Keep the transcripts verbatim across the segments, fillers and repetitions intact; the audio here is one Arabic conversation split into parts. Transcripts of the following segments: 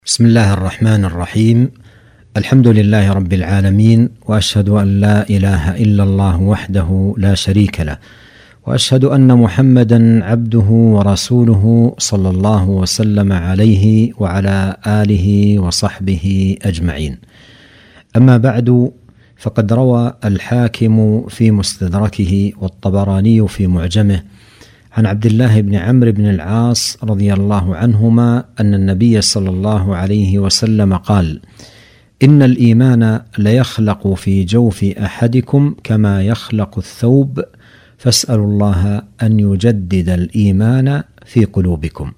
بسم الله الرحمن الرحيم. الحمد لله رب العالمين، وأشهد أن لا إله إلا الله وحده لا شريك له، وأشهد أن محمدا عبده ورسوله صلى الله وسلم عليه وعلى آله وصحبه أجمعين. أما بعد، فقد روى الحاكم في مستدركه والطبراني في معجمه عن عبد الله بن عمرو بن العاص رضي الله عنهما أن النبي صلى الله عليه وسلم قال: إن الإيمان ليخلق في جوف أحدكم كما يخلق الثوب، فاسألوا الله أن يجدد الإيمان في قلوبكم.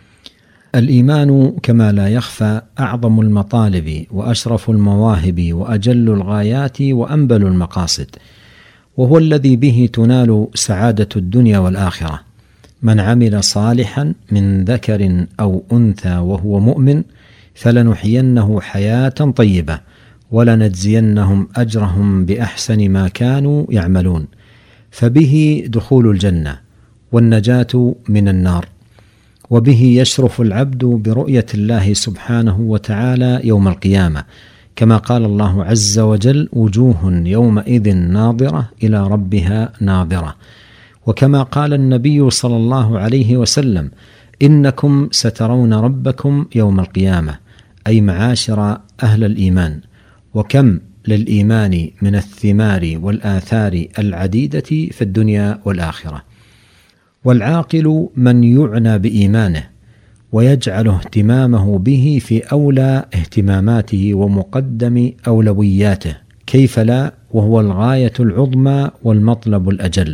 الإيمان كما لا يخفى أعظم المطالب وأشرف المواهب وأجل الغايات وأنبل المقاصد، وهو الذي به تنال سعادة الدنيا والآخرة. من عمل صالحا من ذكر أو أنثى وهو مؤمن فلنحيينه حياة طيبة ولنجزينهم أجرهم بأحسن ما كانوا يعملون، فبه دخول الجنة والنجاة من النار، وبه يشرف العبد برؤية الله سبحانه وتعالى يوم القيامة، كما قال الله عز وجل: وجوه يومئذ ناظرة إلى ربها ناظرة. وكما قال النبي صلى الله عليه وسلم: إنكم سترون ربكم يوم القيامة، أي معاشر أهل الإيمان. وكم للإيمان من الثمار والآثار العديدة في الدنيا والآخرة. والعاقل من يعنى بإيمانه ويجعل اهتمامه به في أولى اهتماماته ومقدم أولوياته، كيف لا وهو الغاية العظمى والمطلب الأجل.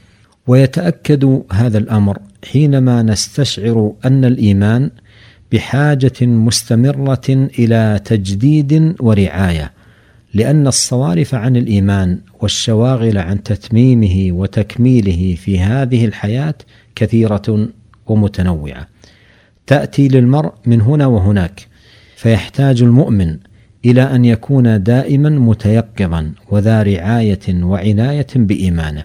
ويتأكد هذا الأمر حينما نستشعر أن الإيمان بحاجة مستمرة إلى تجديد ورعاية، لأن الصوارف عن الإيمان والشواغل عن تتميمه وتكميله في هذه الحياة كثيرة ومتنوعة، تأتي للمرء من هنا وهناك، فيحتاج المؤمن إلى أن يكون دائما متيقظا وذا رعاية وعناية بإيمانه،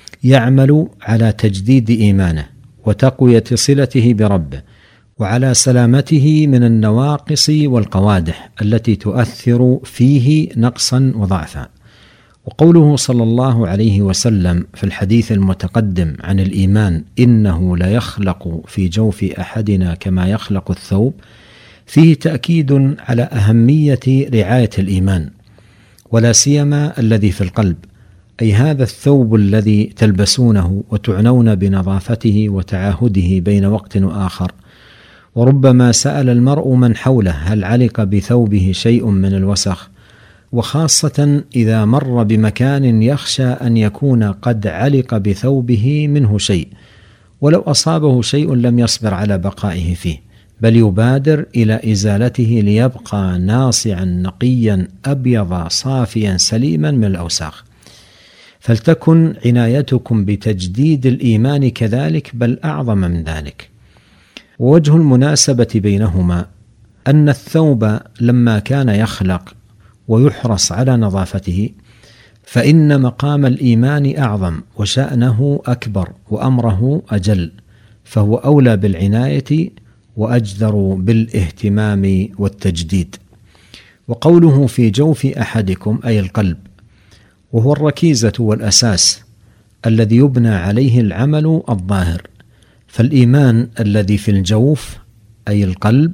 يعمل على تجديد إيمانه وتقوية صلته بربه، وعلى سلامته من النواقص والقوادح التي تؤثر فيه نقصا وضعفا. وقوله صلى الله عليه وسلم في الحديث المتقدم عن الإيمان: إنه ليخلق في جوف أحدنا كما يخلق الثوب، فيه تأكيد على أهمية رعاية الإيمان، ولا سيما الذي في القلب، أي هذا الثوب الذي تلبسونه وتعنون بنظافته وتعاهده بين وقت وآخر. وربما سأل المرء من حوله هل علق بثوبه شيء من الوسخ، وخاصة إذا مر بمكان يخشى أن يكون قد علق بثوبه منه شيء، ولو أصابه شيء لم يصبر على بقائه فيه، بل يبادر إلى إزالته ليبقى ناصعا نقيا أبيض صافيا سليما من الأوساخ. فلتكن عنايتكم بتجديد الإيمان كذلك، بل أعظم من ذلك. ووجه المناسبة بينهما أن الثوب لما كان يخلق ويحرص على نظافته، فإن مقام الإيمان أعظم وشأنه أكبر وأمره أجل، فهو أولى بالعناية وأجدر بالاهتمام والتجديد. وقوله في جوف أحدكم أي القلب، وهو الركيزة والأساس الذي يبنى عليه العمل الظاهر. فالإيمان الذي في الجوف أي القلب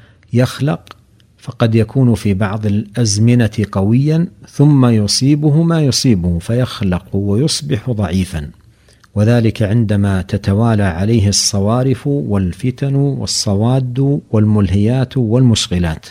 يخلق، فقد يكون في بعض الأزمنة قويا ثم يصيبه ما يصيبه فيخلق ويصبح ضعيفا، وذلك عندما تتوالى عليه الصوارف والفتن والصواد والملهيات والمشغلات.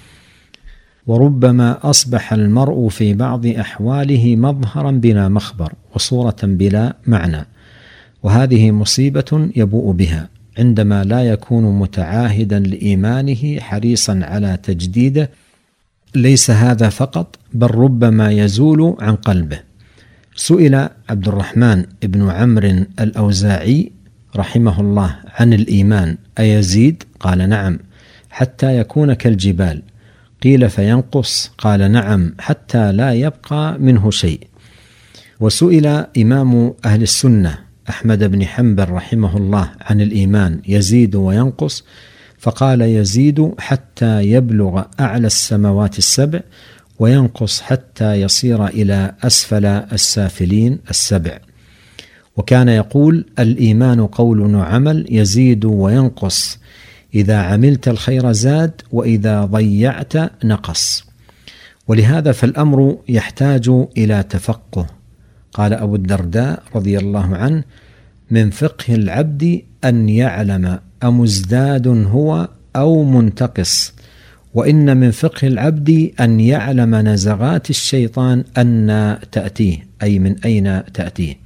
وربما أصبح المرء في بعض أحواله مظهرا بلا مخبر وصورة بلا معنى، وهذه مصيبة يبوء بها عندما لا يكون متعاهدا لإيمانه حريصا على تجديده. ليس هذا فقط، بل ربما يزول عن قلبه. سئل عبد الرحمن بن عمرو الأوزاعي رحمه الله عن الإيمان: أيزيد؟ قال: نعم، حتى يكون كالجبال. قيل: فينقص؟ قال: نعم، حتى لا يبقى منه شيء. وسئل إمام أهل السنة أحمد بن حنبل رحمه الله عن الإيمان: يزيد وينقص؟ فقال يزيد حتى يبلغ أعلى السماوات السبع، وينقص حتى يصير إلى أسفل السافلين السبع. وكان يقول: الإيمان قول وعمل يزيد وينقص، إذا عملت الخير زاد وإذا ضيعت نقص. ولهذا فالأمر يحتاج إلى تفقه. قال أبو الدرداء رضي الله عنه: من فقه العبد أن يعلم أمزداد هو أو منتقص، وإن من فقه العبد أن يعلم نزغات الشيطان أن تأتيه، أي من أين تأتيه.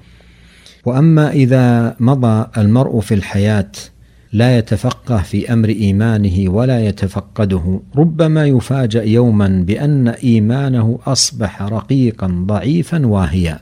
وأما إذا مضى المرء في الحياة لا يتفقه في أمر إيمانه ولا يتفقده، ربما يفاجأ يوما بأن إيمانه أصبح رقيقا ضعيفا واهيا،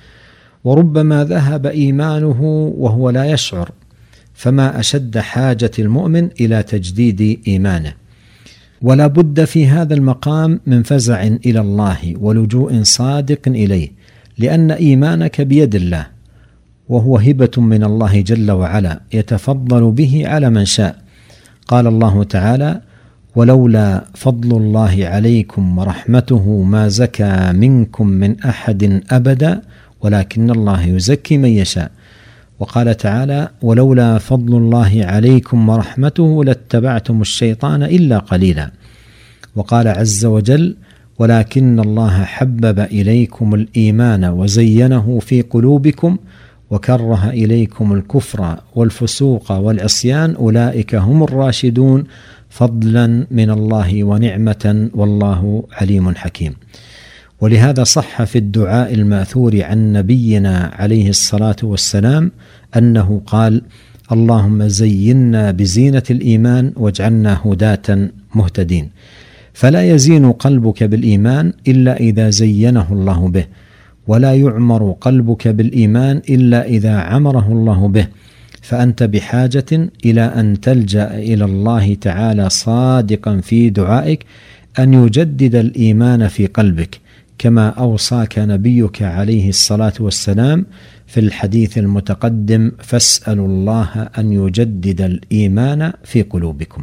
وربما ذهب إيمانه وهو لا يشعر. فما أشد حاجة المؤمن إلى تجديد إيمانه. ولا بد في هذا المقام من فزع إلى الله ولجوء صادق إليه، لأن إيمانك بيد الله، وهو هبة من الله جل وعلا يتفضل به على من شاء. قال الله تعالى: ولولا فضل الله عليكم ورحمته ما زكى منكم من أحد أبدا ولكن الله يزكي من يشاء. وقال تعالى: ولولا فضل الله عليكم ورحمته لاتبعتم الشيطان إلا قليلا. وقال عز وجل: ولكن الله حبب إليكم الإيمان وزينه في قلوبكم وكره إليكم الكفر والفسوق والعصيان أولئك هم الراشدون فضلا من الله ونعمة والله عليم حكيم. ولهذا صح في الدعاء الماثور عن نبينا عليه الصلاة والسلام أنه قال: اللهم زينا بزينة الإيمان واجعلنا هداة مهتدين. فلا يزين قلبك بالإيمان إلا إذا زينه الله به، ولا يعمر قلبك بالإيمان إلا إذا عمره الله به. فأنت بحاجة إلى أن تلجأ إلى الله تعالى صادقا في دعائك أن يجدد الإيمان في قلبك، كما أوصاك نبيك عليه الصلاة والسلام في الحديث المتقدم: فاسألوا الله أن يجدد الإيمان في قلوبكم.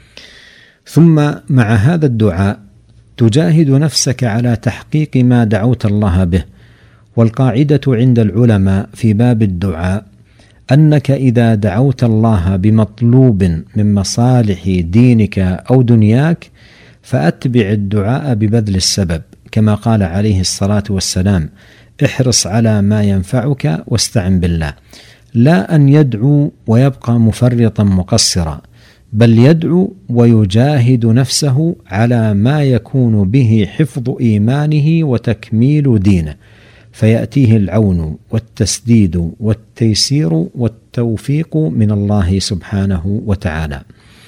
ثم مع هذا الدعاء تجاهد نفسك على تحقيق ما دعوت الله به. والقاعدة عند العلماء في باب الدعاء أنك إذا دعوت الله بمطلوب من مصالح دينك أو دنياك فأتبع الدعاء ببذل السبب، كما قال عليه الصلاة والسلام: احرص على ما ينفعك واستعن بالله. لا أن يدعو ويبقى مفرطا مقصرا، بل يدعو ويجاهد نفسه على ما يكون به حفظ إيمانه وتكميل دينه، فيأتيه العون والتسديد والتيسير والتوفيق من الله سبحانه وتعالى.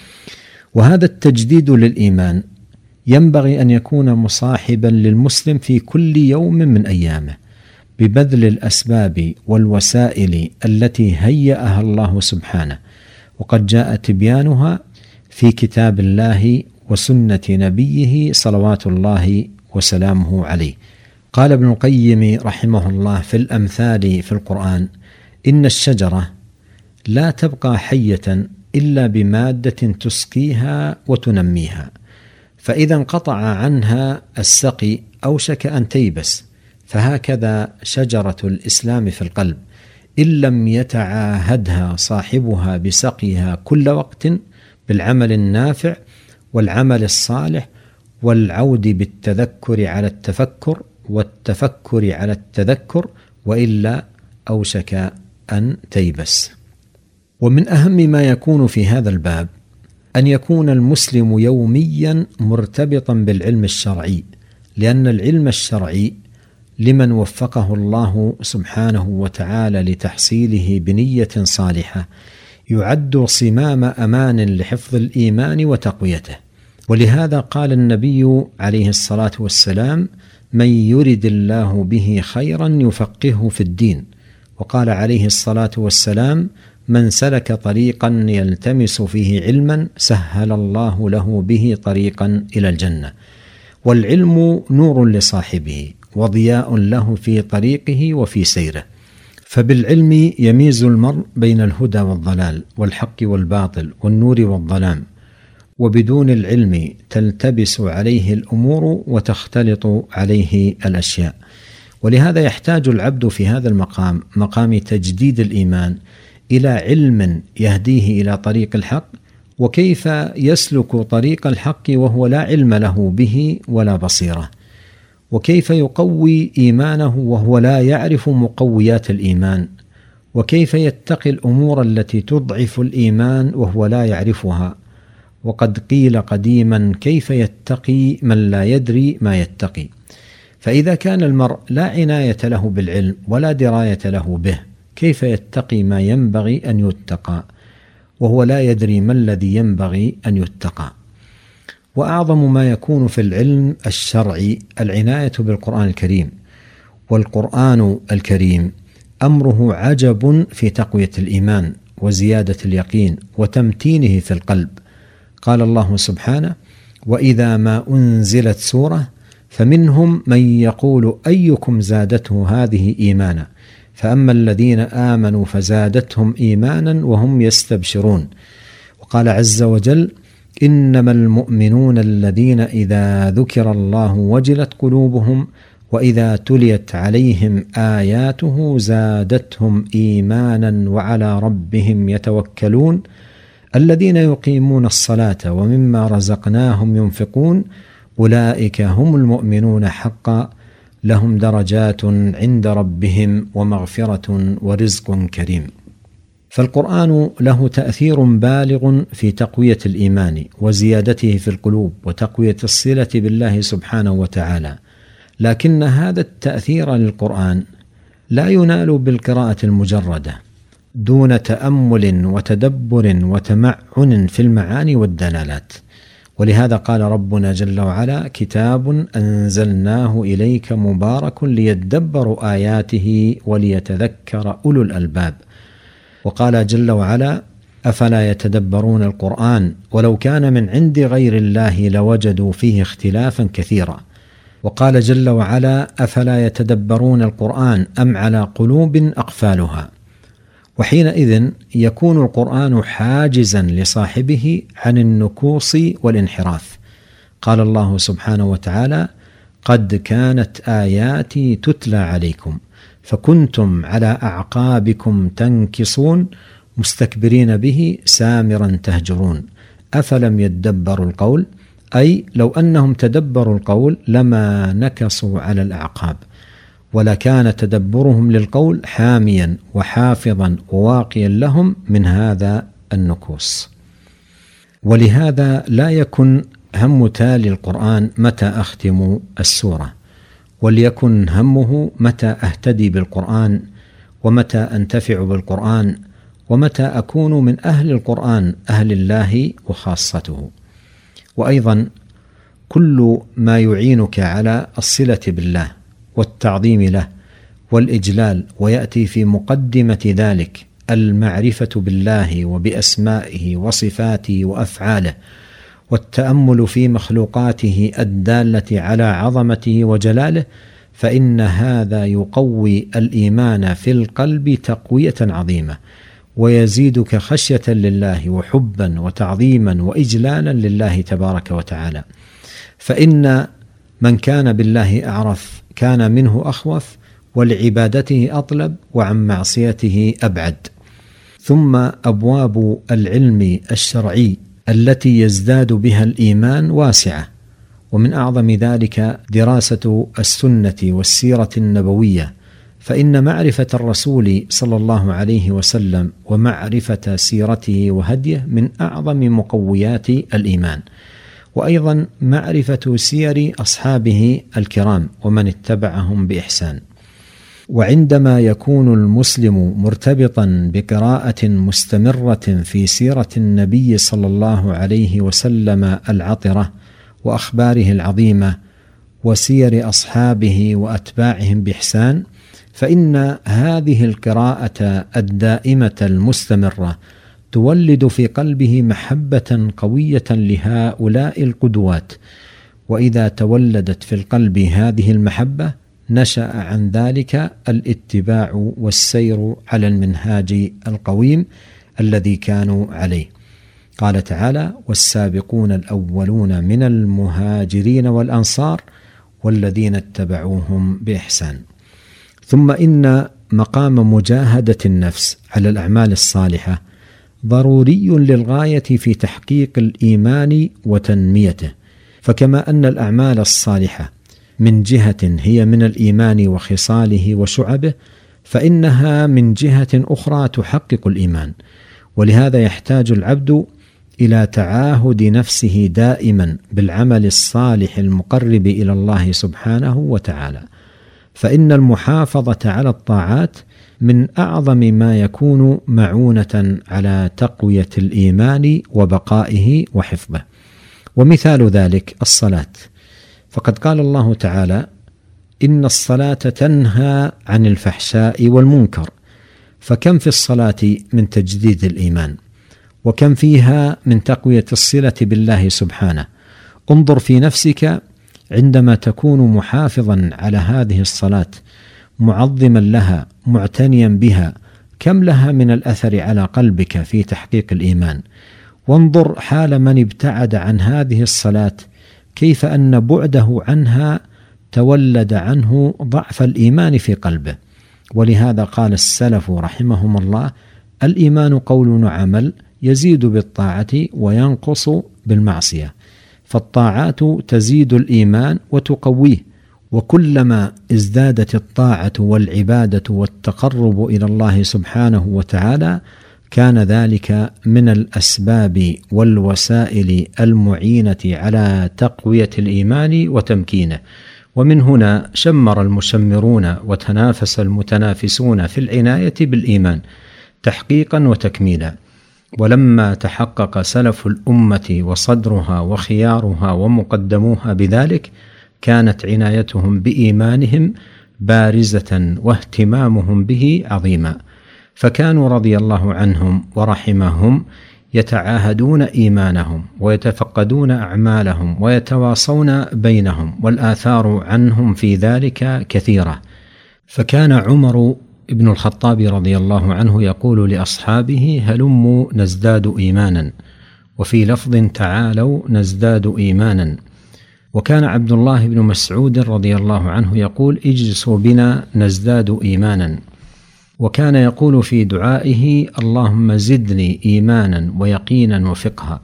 وهذا التجديد للإيمان ينبغي أن يكون مصاحبا للمسلم في كل يوم من أيامه ببذل الأسباب والوسائل التي هيأها الله سبحانه، وقد جاء تبيانها في كتاب الله وسنة نبيه صلوات الله وسلامه عليه. قال ابن القيم رحمه الله في الأمثال في القرآن: إن الشجرة لا تبقى حية إلا بمادة تسقيها وتنميها، فإذا انقطع عنها السقي أوشك أن تيبس. فهكذا شجرة الإسلام في القلب، إن لم يتعاهدها صاحبها بسقيها كل وقت بالعمل النافع والعمل الصالح والعود بالتذكر على التفكر والتفكر على التذكر، وإلا أوشك أن تيبس. ومن أهم ما يكون في هذا الباب أن يكون المسلم يوميا مرتبطا بالعلم الشرعي، لأن العلم الشرعي لمن وفقه الله سبحانه وتعالى لتحصيله بنية صالحة يعد صمام أمان لحفظ الإيمان وتقويته. ولهذا قال النبي عليه الصلاة والسلام: من يرد الله به خيرا يفقهه في الدين. وقال عليه الصلاة والسلام: من سلك طريقا يلتمس فيه علما سهل الله له به طريقا إلى الجنة. والعلم نور لصاحبه وضياء له في طريقه وفي سيره، فبالعلم يميز المرء بين الهدى والضلال والحق والباطل والنور والظلام. وبدون العلم تلتبس عليه الأمور وتختلط عليه الأشياء. ولهذا يحتاج العبد في هذا المقام، مقام تجديد الإيمان، إلى علم يهديه إلى طريق الحق، وكيف يسلك طريق الحق وهو لا علم له به ولا بصيرة، وكيف يقوي إيمانه وهو لا يعرف مقويات الإيمان، وكيف يتقي الأمور التي تضعف الإيمان وهو لا يعرفها. وقد قيل قديما: كيف يتقي من لا يدري ما يتقي؟ فإذا كان المرء لا عناية له بالعلم ولا دراية له به، كيف يتقي ما ينبغي أن يتقى وهو لا يدري ما الذي ينبغي أن يتقى؟ وأعظم ما يكون في العلم الشرعي العناية بالقرآن الكريم. والقرآن الكريم أمره عجب في تقوية الإيمان وزيادة اليقين وتمتينه في القلب. قال الله سبحانه: وإذا ما أنزلت سورة فمنهم من يقول أيكم زادته هذه إيمانا فأما الذين آمنوا فزادتهم إيمانا وهم يستبشرون. وقال عز وجل: إنما المؤمنون الذين إذا ذكر الله وجلت قلوبهم وإذا تليت عليهم آياته زادتهم إيمانا وعلى ربهم يتوكلون الذين يقيمون الصلاة ومما رزقناهم ينفقون أولئك هم المؤمنون حقا لهم درجات عند ربهم ومغفرة ورزق كريم. فالقرآن له تأثير بالغ في تقوية الإيمان وزيادته في القلوب وتقوية الصلة بالله سبحانه وتعالى، لكن هذا التأثير للقرآن لا ينال بالقراءة المجردة دون تأمل وتدبر وتمعن في المعاني والدلالات. ولهذا قال ربنا جل وعلا: كتاب أنزلناه إليك مبارك ليدبروا آياته وليتذكر أولو الألباب. وقال جل وعلا: أفلا يتدبرون القرآن ولو كان من عند غير الله لوجدوا فيه اختلافا كثيرا. وقال جل وعلا: أفلا يتدبرون القرآن أم على قلوب أقفالها. وحينئذ يكون القرآن حاجزا لصاحبه عن النكوص والانحراف. قال الله سبحانه وتعالى: قد كانت آياتي تتلى عليكم فكنتم على أعقابكم تنكصون مستكبرين به سامرا تهجرون أفلم يدبروا القول، أي لو أنهم تدبروا القول لما نكصوا على الأعقاب، ولكان تدبرهم للقول حاميا وحافظا وواقيا لهم من هذا النكوص. ولهذا لا يكن هم تالي القرآن متى أختم السورة، وليكن همه متى أهتدي بالقرآن، ومتى أنتفع بالقرآن، ومتى أكون من أهل القرآن أهل الله وخاصته. وأيضا كل ما يعينك على الصلة بالله والتعظيم له والإجلال، ويأتي في مقدمة ذلك المعرفة بالله وبأسمائه وصفاته وأفعاله، والتأمل في مخلوقاته الدالة على عظمته وجلاله، فإن هذا يقوي الإيمان في القلب تقوية عظيمة، ويزيدك خشية لله وحبا وتعظيما وإجلالا لله تبارك وتعالى. فإن من كان بالله أعرف كان منه أخوف، ولعبادته أطلب، وعن معصيته أبعد. ثم أبواب العلم الشرعي التي يزداد بها الإيمان واسعة، ومن أعظم ذلك دراسة السنة والسيرة النبوية، فإن معرفة الرسول صلى الله عليه وسلم ومعرفة سيرته وهديه من أعظم مقويات الإيمان. وأيضا معرفة سير أصحابه الكرام ومن اتبعهم بإحسان. وعندما يكون المسلم مرتبطا بقراءة مستمرة في سيرة النبي صلى الله عليه وسلم العطرة وأخباره العظيمة وسير أصحابه وأتباعهم بإحسان، فإن هذه القراءة الدائمة المستمرة تولد في قلبه محبة قوية لهؤلاء القدوات. وإذا تولدت في القلب هذه المحبة نشأ عن ذلك الاتباع والسير على المنهاج القويم الذي كانوا عليه. قال تعالى: والسابقون الأولون من المهاجرين والأنصار والذين اتبعوهم بإحسان. ثم إن مقام مجاهدة النفس على الأعمال الصالحة ضروري للغاية في تحقيق الإيمان وتنميته، فكما أن الأعمال الصالحة من جهة هي من الإيمان وخصاله وشعبه، فإنها من جهة أخرى تحقق الإيمان. ولهذا يحتاج العبد إلى تعاهد نفسه دائما بالعمل الصالح المقرب إلى الله سبحانه وتعالى، فإن المحافظة على الطاعات من أعظم ما يكون معونة على تقوية الإيمان وبقائه وحفظه. ومثال ذلك الصلاة، فقد قال الله تعالى: إن الصلاة تنهى عن الفحشاء والمنكر. فكم في الصلاة من تجديد الإيمان، وكم فيها من تقوية الصلة بالله سبحانه. انظر في نفسك عندما تكون محافظا على هذه الصلاة، معظما لها، معتنيا بها، كم لها من الأثر على قلبك في تحقيق الإيمان. وانظر حال من ابتعد عن هذه الصلاة، كيف أن بعده عنها تولد عنه ضعف الإيمان في قلبه. ولهذا قال السلف رحمهم الله: الإيمان قول وعمل، يزيد بالطاعة وينقص بالمعصية. فالطاعات تزيد الإيمان وتقويه، وكلما ازدادت الطاعة والعبادة والتقرب إلى الله سبحانه وتعالى كان ذلك من الأسباب والوسائل المعينة على تقوية الإيمان وتمكينه. ومن هنا شمر المشمرون وتنافس المتنافسون في العناية بالإيمان تحقيقا وتكميلا. ولما تحقق سلف الأمة وصدرها وخيارها ومقدموها بذلك، كانت عنايتهم بإيمانهم بارزة واهتمامهم به عظيما، فكانوا رضي الله عنهم ورحمهم يتعاهدون إيمانهم ويتفقدون أعمالهم ويتواصون بينهم، والآثار عنهم في ذلك كثيرة. فكان عمر ابن الخطاب رضي الله عنه يقول لأصحابه: هلموا نزداد إيمانا، وفي لفظ: تعالوا نزداد إيمانا. وكان عبد الله بن مسعود رضي الله عنه يقول: اجلسوا بنا نزداد إيمانا. وكان يقول في دعائه: اللهم زدني إيمانا ويقينا وفقها.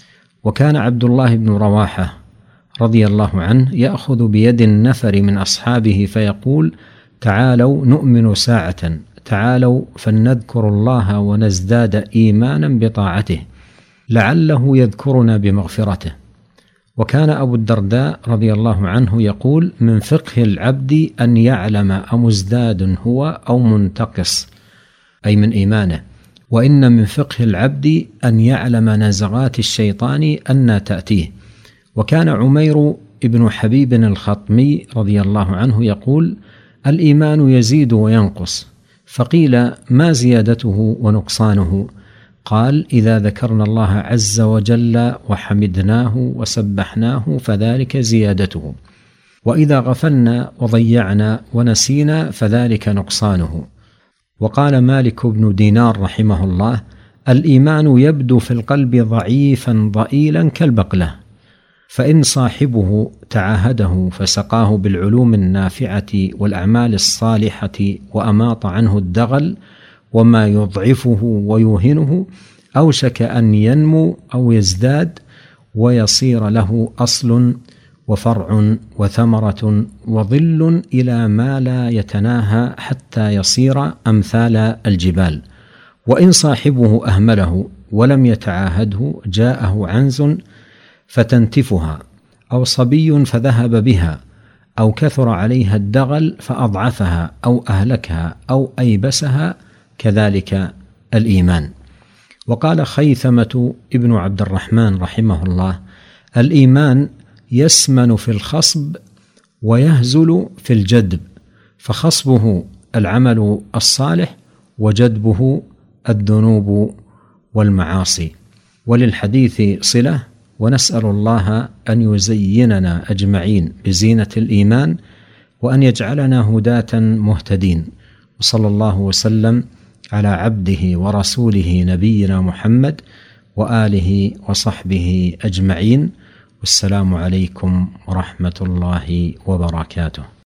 وكان عبد الله بن رواحة رضي الله عنه يأخذ بيد النفر من أصحابه فيقول: تعالوا نؤمن ساعة، تعالوا فلنذكر الله ونزداد إيمانا بطاعته، لعله يذكرنا بمغفرته. وكان أبو الدرداء رضي الله عنه يقول: من فقه العبد أن يعلم أمزداد هو أو منتقص، أي من إيمانه. وإن من فقه العبد أن يعلم نزغات الشيطان أن تأتيه. وكان عمير ابن حبيب الخطمي رضي الله عنه يقول: الإيمان يزيد وينقص. فقيل: ما زيادته ونقصانه؟ قال: إذا ذكرنا الله عز وجل وحمدناه وسبحناه فذلك زيادته، وإذا غفلنا وضيعنا ونسينا فذلك نقصانه. وقال مالك بن دينار رحمه الله: الإيمان يبدو في القلب ضعيفا ضئيلا كالبقلة، فإن صاحبه تعاهده فسقاه بالعلوم النافعة والأعمال الصالحة وأماط عنه الدغل وما يضعفه ويوهنه، أوشك أن ينمو أو يزداد ويصير له أصل وفرع وثمرة وظل إلى ما لا يتناهى حتى يصير أمثال الجبال. وإن صاحبه أهمله ولم يتعاهده جاءه عنز فتنتفها، أو صبي فذهب بها، أو كثر عليها الدغل فأضعفها أو أهلكها أو أيبسها، كذلك الإيمان. وقال خيثمة ابن عبد الرحمن رحمه الله: الإيمان يسمن في الخصب ويهزل في الجدب، فخصبه العمل الصالح وجدبه الذنوب والمعاصي. وللحديث صلة، ونسأل الله أن يزيننا أجمعين بزينة الإيمان، وأن يجعلنا هداة مهتدين. وصلى الله وسلم على عبده ورسوله نبينا محمد وآله وصحبه أجمعين، والسلام عليكم ورحمة الله وبركاته.